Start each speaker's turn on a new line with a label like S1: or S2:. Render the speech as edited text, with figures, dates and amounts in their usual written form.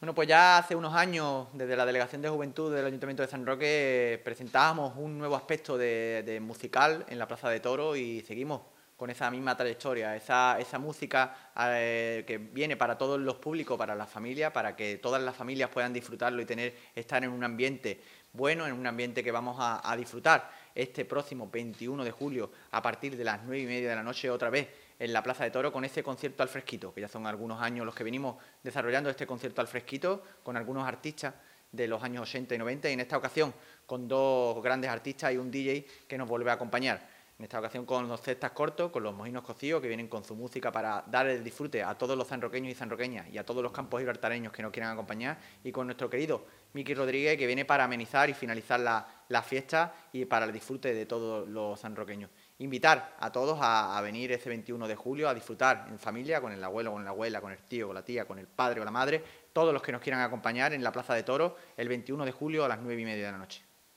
S1: Bueno, pues ya hace unos años, desde la Delegación de Juventud del Ayuntamiento de San Roque, presentábamos un nuevo aspecto de musical en la Plaza de Toros y seguimos con esa misma trayectoria, esa música que viene para todos los públicos, para las familias, para que todas las familias puedan disfrutarlo y estar en un ambiente bueno, en un ambiente que vamos a disfrutar este próximo 21 de julio a partir de las 9:30 de la noche otra vez en la Plaza de Toros con ese concierto al fresquito, que ya son algunos años los que venimos desarrollando este concierto al fresquito con algunos artistas de los años 80 y 90 y en esta ocasión con dos grandes artistas y un DJ que nos vuelve a acompañar. En esta ocasión con los cestas cortos, con los mojinos cocidos que vienen con su música para dar el disfrute a todos los sanroqueños y sanroqueñas y a todos los campos gibraltareños que nos quieran acompañar y con nuestro querido Miki Rodríguez que viene para amenizar y finalizar la fiesta y para el disfrute de todos los sanroqueños. Invitar a todos a venir ese 21 de julio a disfrutar en familia, con el abuelo, con la abuela, con el tío, con la tía, con el padre o la madre, todos los que nos quieran acompañar en la Plaza de Toros el 21 de julio a las 9:30 de la noche.